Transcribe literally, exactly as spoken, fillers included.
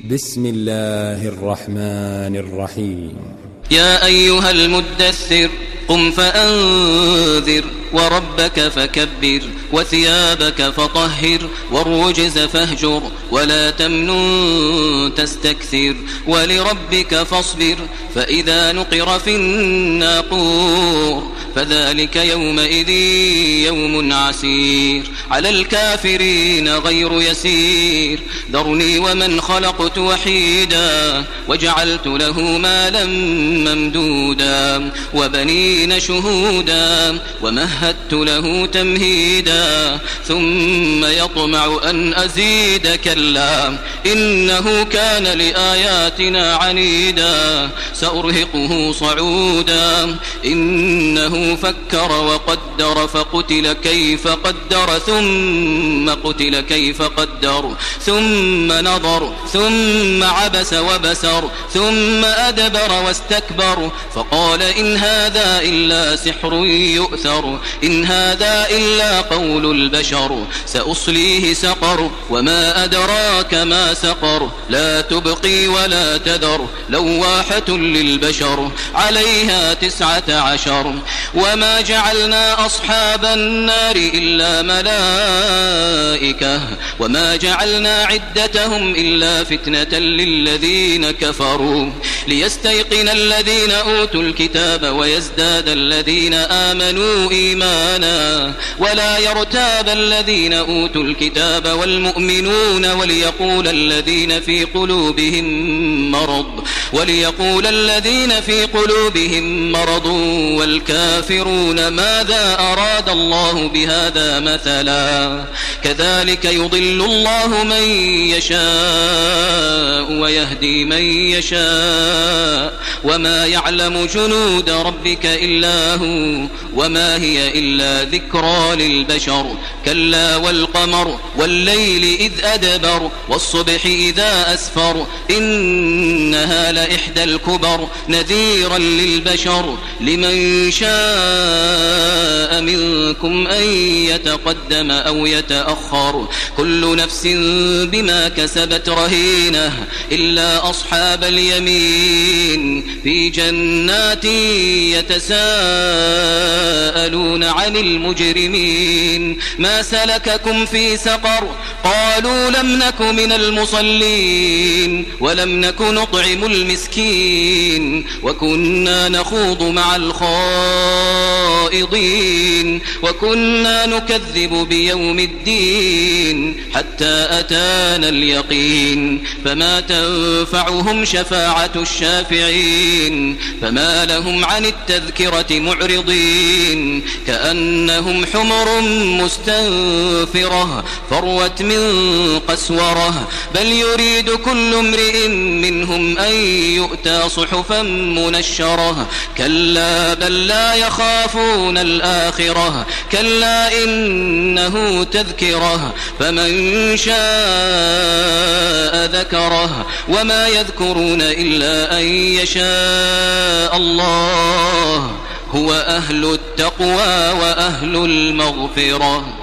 بسم الله الرحمن الرحيم. يا أيها المدثر قم فأنذر وربك فكبر وثيابك فطهر والرجز فاهجر ولا تمنن تستكثر ولربك فاصبر فإذا نقر في الناقور فذلك يومئذ يوم عسير على الكافرين غير يسير ذرني ومن خلقت وحيدا وجعلت له مالا ممدودا وبنين شهودا ومهدت له تمهيدا ثم يطمع أن أزيد كلا إنه كان لآياتنا عنيدا سأرهقه صعودا إنه فكر وقدر فقتل كيف قدر ثم قتل كيف قدر ثم نظر ثم عبس وبسر ثم أدبر واستكبر فقال إن هذا إلا سحر يؤثر إن هذا إلا قول البشر سأصليه سقر وما أدراك ما سقر لا تبقي ولا تذر لواحة للبشر عليها تسعة عشر وما جعلنا أصحاب النار إلا ملائكة وما جعلنا عدتهم إلا فتنة للذين كفروا ليستيقن الذين أوتوا الكتاب ويزداد الذين آمنوا إيمانا ولا يرتاب الذين أوتوا الكتاب والمؤمنون وليقول الذين في قلوبهم مرض وليقول الذين في قلوبهم مرض والكافرون ماذا أراد الله بهذا مثلا كذلك يضل الله من يشاء ويهدي من يشاء وما يعلم جنود ربك إلا هو وما هي إلا ذكرى للبشر كلا والقمر والليل إذ أدبر والصبح إذا أسفر إنها لإحدى الكبر نذيرا للبشر لمن شاء منكم أن يتقدم أو يتأخر كل نفس بما كسبت رهينة إلا أصحاب اليمين في جنات يتساءلون عن المجرمين ما سلككم في سقر قالوا لم نك من المصلين ولم نك نطعم المسكين وكنا نخوض مع الخائضين وكنا نكذب بيوم الدين حتى أتانا اليقين فما تنفعهم شفاعة الشافعين فما لهم عن التذكرة معرضين كأنهم حمر مستنفرة فروت من قسورة بل يريد كل امرئ منهم أن يؤتى صحفا منشرة كلا بل لا يخافون الآخرة كلا إنه تذكرة فمن شاء ذكره وما يذكرون إلا أن يشاء الله هو أهل التقوى وأهل المغفرة.